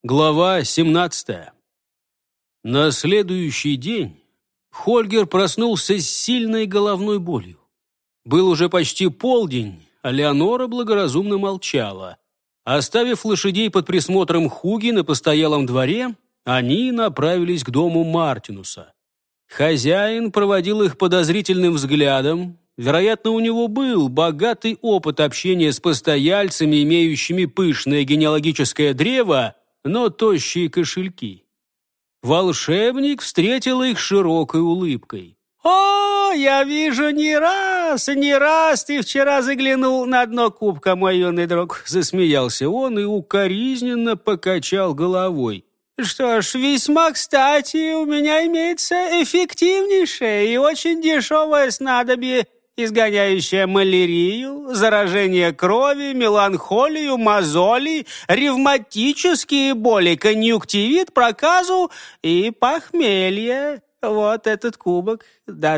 Глава 17. На следующий день Хольгер проснулся с сильной головной болью. Был уже почти полдень, а Леонора благоразумно молчала. Оставив лошадей под присмотром Хуги на постоялом дворе, они направились к дому Мартинуса. Хозяин проводил их подозрительным взглядом. Вероятно, у него был богатый опыт общения с постояльцами, имеющими пышное генеалогическое древо, но тощие кошельки. Волшебник встретил их широкой улыбкой. «О, я вижу, не раз ты вчера заглянул на дно кубка, мой юный друг!» Засмеялся он и укоризненно покачал головой. «Что ж, весьма кстати, у меня имеется эффективнейшее и очень дешевое снадобье, изгоняющее малярию, заражение крови, меланхолию, мозоли, ревматические боли, конъюнктивит, проказу и похмелье. Вот этот кубок до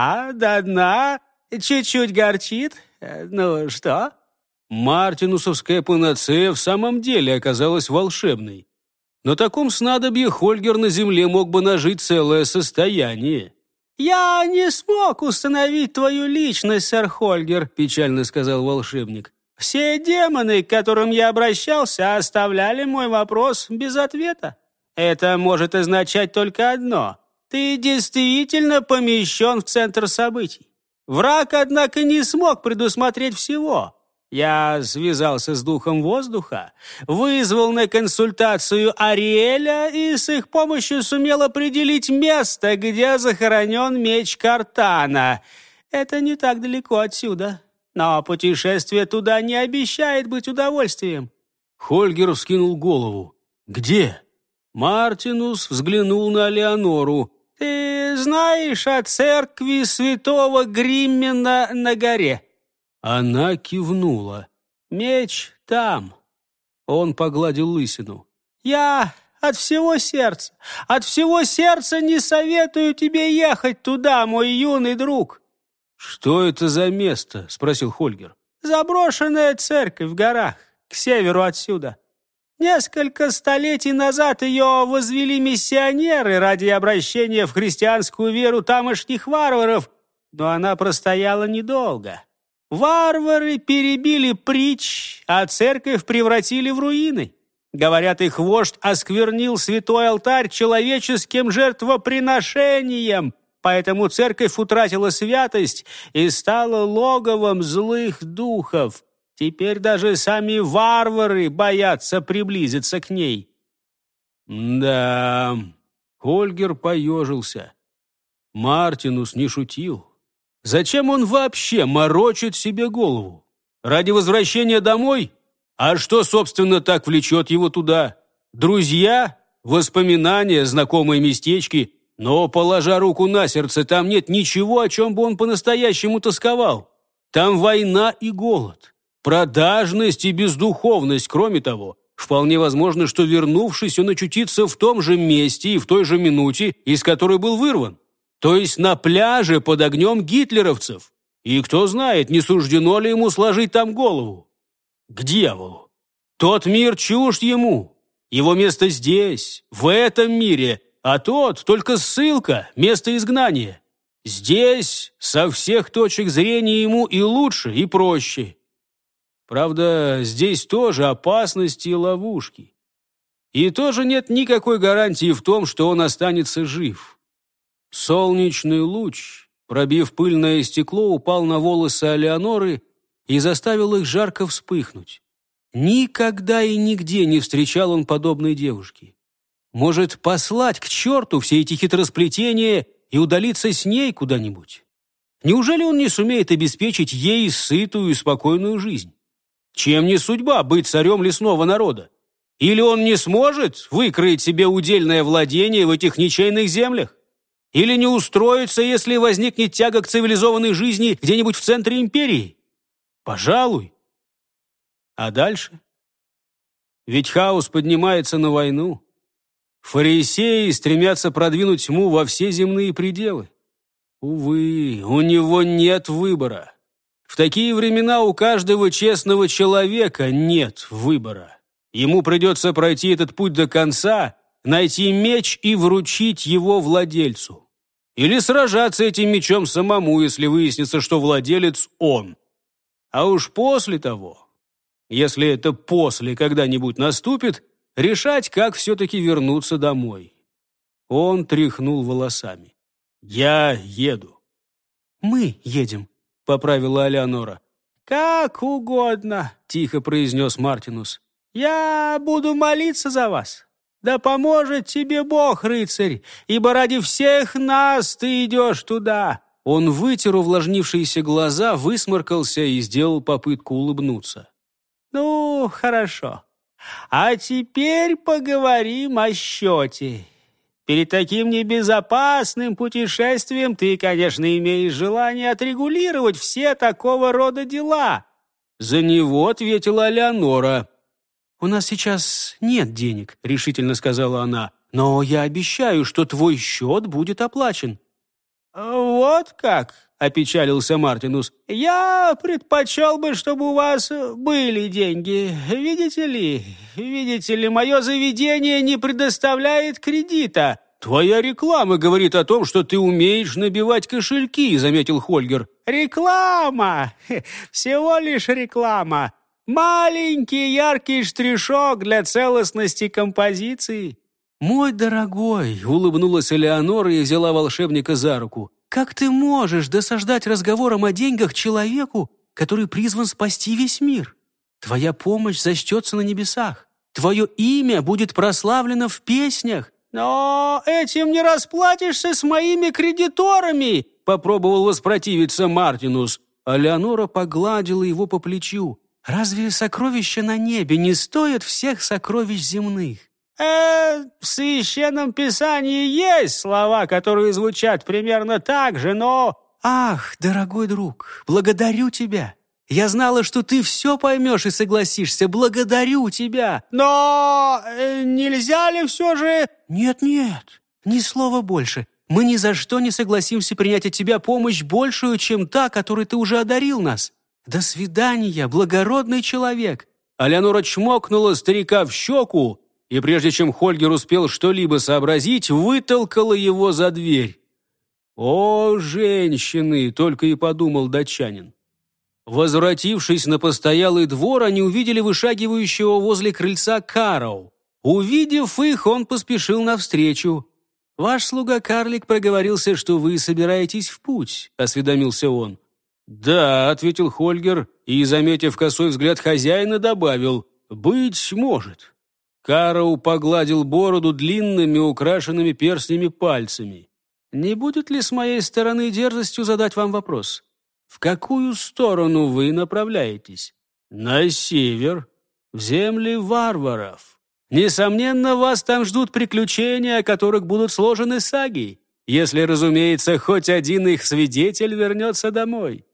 дна, чуть-чуть горчит. Ну что?» Мартинусовская панацея в самом деле оказалась волшебной. На таком снадобье Хольгер на земле мог бы нажить целое состояние. «Я не смог установить твою личность, сэр Хольгер», — печально сказал волшебник. «Все демоны, к которым я обращался, оставляли мой вопрос без ответа. Это может означать только одно. Ты действительно помещен в центр событий. Враг, однако, не смог предусмотреть всего. Я связался с духом воздуха, вызвал на консультацию Ариэля и с их помощью сумел определить место, где захоронен меч Картана. Это не так далеко отсюда, но путешествие туда не обещает быть удовольствием». Хольгер вскинул голову. «Где?» Мартинус взглянул на Леонору. «Ты знаешь о церкви святого Гриммена на горе?» Она кивнула. «Меч там». Он погладил лысину. «Я от всего сердца не советую тебе ехать туда, мой юный друг». «Что это за место?» — спросил Хольгер. «Заброшенная церковь в горах, к северу отсюда. Несколько столетий назад ее возвели миссионеры ради обращения в христианскую веру тамошних варваров, но она простояла недолго. Варвары перебили притч, а церковь превратили в руины. Говорят, их вождь осквернил святой алтарь человеческим жертвоприношением, поэтому церковь утратила святость и стала логовом злых духов. Теперь даже сами варвары боятся приблизиться к ней». «Да...» — Хольгер поежился. Мартинус не шутил. Зачем он вообще морочит себе голову? Ради возвращения домой? А что, собственно, так влечет его туда? Друзья? Воспоминания? Знакомые местечки? Но, положа руку на сердце, там нет ничего, о чем бы он по-настоящему тосковал. Там война и голод, продажность и бездуховность. Кроме того, вполне возможно, что, вернувшись, он очутится в том же месте и в той же минуте, из которой был вырван. То есть на пляже под огнем гитлеровцев. И кто знает, не суждено ли ему сложить там голову. К дьяволу. Тот мир чужд ему. Его место здесь, в этом мире, а тот только ссылка, место изгнания. Здесь со всех точек зрения ему и лучше, и проще. Правда, здесь тоже опасности и ловушки. И тоже нет никакой гарантии в том, что он останется жив. Солнечный луч, пробив пыльное стекло, упал на волосы Алеоноры и заставил их жарко вспыхнуть. Никогда и нигде не встречал он подобной девушки. Может, послать к черту все эти хитросплетения и удалиться с ней куда-нибудь? Неужели он не сумеет обеспечить ей сытую и спокойную жизнь? Чем не судьба быть царем лесного народа? Или он не сможет выкроить себе удельное владение в этих ничейных землях? Или не устроится, если возникнет тяга к цивилизованной жизни где-нибудь в центре империи? Пожалуй. А дальше? Ведь хаос поднимается на войну. Фарисеи стремятся продвинуть тьму во все земные пределы. Увы, у него нет выбора. В такие времена у каждого честного человека нет выбора. Ему придется пройти этот путь до конца, найти меч и вручить его владельцу. Или сражаться этим мечом самому, если выяснится, что владелец он. А уж после того, если это после когда-нибудь наступит, решать, как все-таки вернуться домой. Он тряхнул волосами. «Я еду». «Мы едем», — поправила Алеонора. «Как угодно», — тихо произнес Мартинус. «Я буду молиться за вас. Да поможет тебе Бог, рыцарь, ибо ради всех нас ты идешь туда». Он вытер увлажнившиеся глаза, высморкался и сделал попытку улыбнуться. «Ну, хорошо. А теперь поговорим о счете. Перед таким небезопасным путешествием ты, конечно, имеешь желание отрегулировать все такого рода дела». За него ответила Алеонора. «У нас сейчас нет денег», — решительно сказала она. «Но я обещаю, что твой счет будет оплачен». «Вот как?» — опечалился Мартинус. «Я предпочел бы, чтобы у вас были деньги. Видите ли, мое заведение не предоставляет кредита». «Твоя реклама говорит о том, что ты умеешь набивать кошельки», — заметил Хольгер. «Реклама! Всего лишь реклама. Маленький яркий штришок для целостности композиции». «Мой дорогой», — улыбнулась Элеонора и взяла волшебника за руку, «как ты можешь досаждать разговором о деньгах человеку, который призван спасти весь мир? Твоя помощь зачтется на небесах. Твое имя будет прославлено в песнях». «Но этим не расплатишься с моими кредиторами», — попробовал воспротивиться Мартинус. А Леонора погладила его по плечу. «Разве сокровища на небе не стоят всех сокровищ земных?» В Священном Писании есть слова, которые звучат примерно так же, но...» «Ах, дорогой друг, благодарю тебя. Я знала, что ты все поймешь и согласишься. Благодарю тебя. Но нельзя ли все же...» «Нет, ни слова больше. Мы ни за что не согласимся принять от тебя помощь большую, чем та, которой ты уже одарил нас. До свидания, благородный человек». Алеонора чмокнула старика в щеку, и прежде чем Хольгер успел что-либо сообразить, вытолкала его за дверь. «О, женщины!» — только и подумал датчанин. Возвратившись на постоялый двор, они увидели вышагивающего возле крыльца Карау. Увидев их, он поспешил навстречу. «Ваш слуга-карлик проговорился, что вы собираетесь в путь», — осведомился он. «Да», — ответил Хольгер, и, заметив косой взгляд хозяина, добавил: «Быть может». Карау погладил бороду длинными, украшенными перстнями пальцами. «Не будет ли с моей стороны дерзостью задать вам вопрос? В какую сторону вы направляетесь?» «На север, в земли варваров. Несомненно, вас там ждут приключения, о которых будут сложены саги, если, разумеется, хоть один их свидетель вернется домой.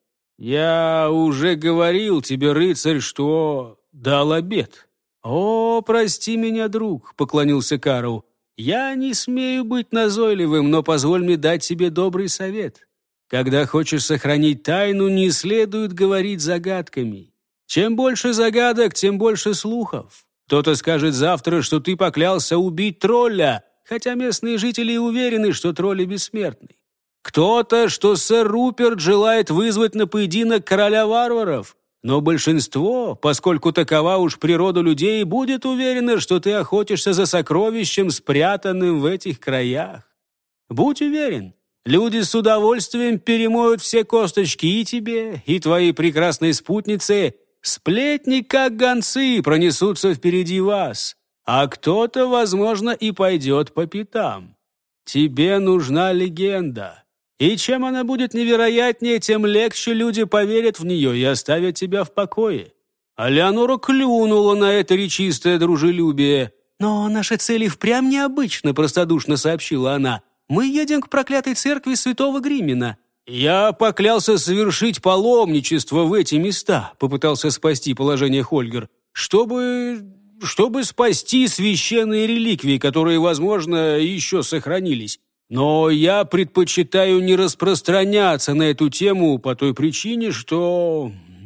Я уже говорил тебе, рыцарь, что дал обет». «О, прости меня, друг», — поклонился Карау. «Я не смею быть назойливым, но позволь мне дать тебе добрый совет. Когда хочешь сохранить тайну, не следует говорить загадками. Чем больше загадок, тем больше слухов. Кто-то скажет завтра, что ты поклялся убить тролля, хотя местные жители уверены, что тролли бессмертны. Кто-то, что сэр Руперт желает вызвать на поединок короля варваров. Но большинство, поскольку такова уж природа людей, будет уверено, что ты охотишься за сокровищем, спрятанным в этих краях. Будь уверен, люди с удовольствием перемоют все косточки и тебе, и твоей прекрасной спутнице. Сплетни, как гонцы, пронесутся впереди вас, а кто-то, возможно, и пойдет по пятам. Тебе нужна легенда. И чем она будет невероятнее, тем легче люди поверят в нее и оставят тебя в покое». А Леонора клюнула на это речистое дружелюбие. «Но наши цели впрямь необычны», — простодушно сообщила она. «Мы едем к проклятой церкви святого Гримина». «Я поклялся совершить паломничество в эти места», — попытался спасти положение Хольгер, чтобы спасти священные реликвии, которые, возможно, еще сохранились. Но я предпочитаю не распространяться на эту тему по той причине, что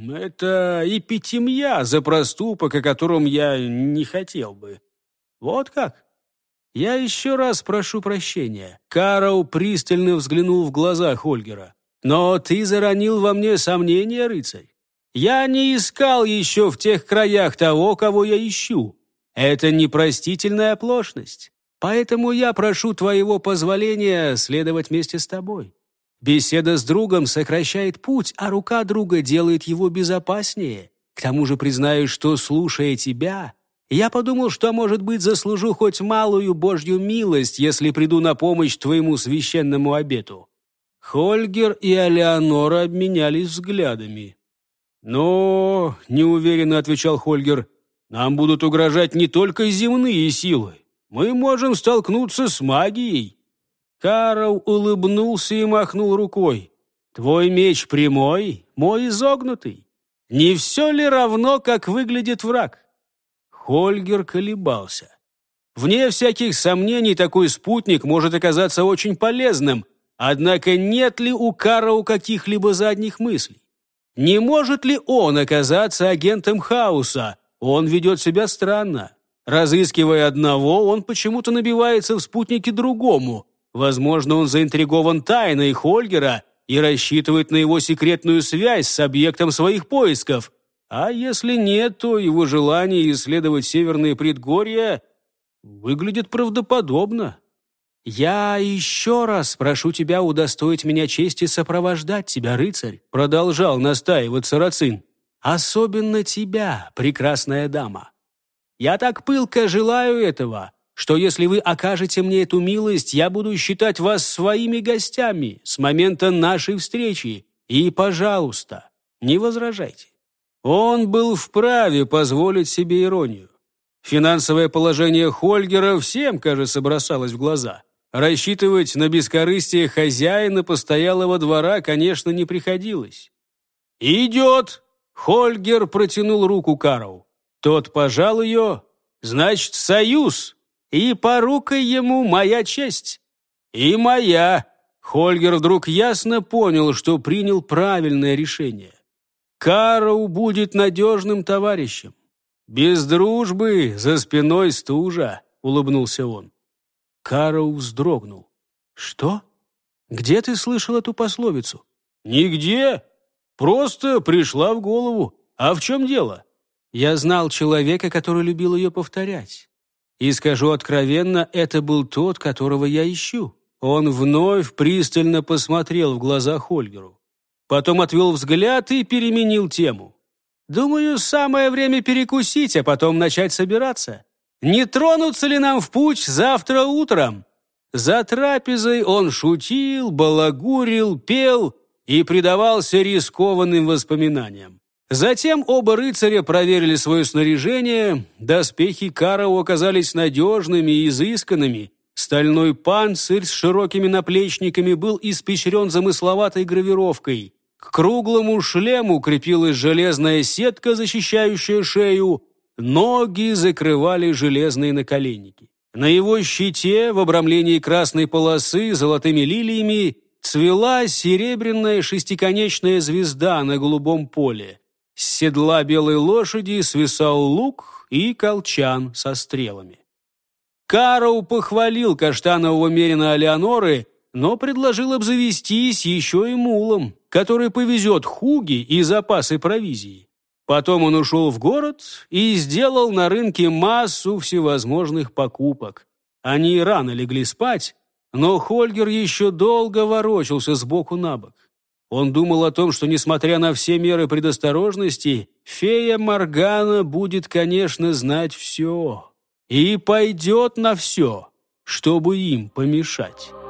Это эпитемья за проступок, о котором я не хотел бы. Вот как? Я еще раз прошу прощения. Карл пристально взглянул в глаза Хольгера. Но ты заронил во мне сомнения, рыцарь. Я не искал еще в тех краях того, кого я ищу. Это непростительная оплошность. Поэтому я прошу твоего позволения следовать вместе с тобой. Беседа с другом сокращает путь, а рука друга делает его безопаснее. К тому же признаюсь, что, слушая тебя, я подумал, что, может быть, заслужу хоть малую Божью милость, если приду на помощь твоему священному обету». Хольгер и Алеонора обменялись взглядами. «Но, — неуверенно отвечал Хольгер, — нам будут угрожать не только земные силы. Мы можем столкнуться с магией». Карл улыбнулся и махнул рукой. «Твой меч прямой, мой изогнутый. Не все ли равно, как выглядит враг?» Хольгер колебался. Вне всяких сомнений, такой спутник может оказаться очень полезным, однако нет ли у Карла каких-либо задних мыслей? Не может ли он оказаться агентом хаоса? Он ведет себя странно. Разыскивая одного, он почему-то набивается в спутнике другому. Возможно, он заинтригован тайной Хольгера и рассчитывает на его секретную связь с объектом своих поисков. А если нет, то его желание исследовать северные предгорья выглядит правдоподобно. «Я еще раз прошу тебя удостоить меня чести сопровождать тебя, рыцарь», продолжал настаивать Сарацин. «Особенно тебя, прекрасная дама. Я так пылко желаю этого, что если вы окажете мне эту милость, я буду считать вас своими гостями с момента нашей встречи. И, пожалуйста, не возражайте». Он был вправе позволить себе иронию. Финансовое положение Хольгера всем, кажется, бросалось в глаза. Рассчитывать на бескорыстие хозяина постоялого двора, конечно, не приходилось. «Идет!» — Хольгер протянул руку Карлу. Тот пожал ее. «Значит, союз, и порукой ему моя честь». «И моя!» Хольгер вдруг ясно понял, что принял правильное решение. Карл будет надежным товарищем. «Без дружбы за спиной стужа», — улыбнулся он. Карл вздрогнул. «Что? Где ты слышал эту пословицу?» «Нигде. Просто пришла в голову. А в чем дело?» «Я знал человека, который любил ее повторять. И скажу откровенно, это был тот, которого я ищу». Он вновь пристально посмотрел в глаза Хольгеру. Потом отвел взгляд и переменил тему. «Думаю, самое время перекусить, а потом начать собираться. Не тронуться ли нам в путь завтра утром?» За трапезой он шутил, балагурил, пел и предавался рискованным воспоминаниям. Затем оба рыцаря проверили свое снаряжение. Доспехи Карла оказались надежными и изысканными. Стальной панцирь с широкими наплечниками был испещрен замысловатой гравировкой. К круглому шлему крепилась железная сетка, защищающая шею. Ноги закрывали железные наколенники. На его щите, в обрамлении красной полосы с золотыми лилиями, цвела серебряная шестиконечная звезда на голубом поле. С седла белой лошади свисал лук и колчан со стрелами. Карл похвалил каштанового мерина Алеоноры, но предложил обзавестись еще и мулом, который повезет хуги и запасы провизии. Потом он ушел в город и сделал на рынке массу всевозможных покупок. Они рано легли спать, но Хольгер еще долго ворочался сбоку на бок. Он думал о том, что, несмотря на все меры предосторожности, фея Моргана будет, конечно, знать все и пойдет на все, чтобы им помешать.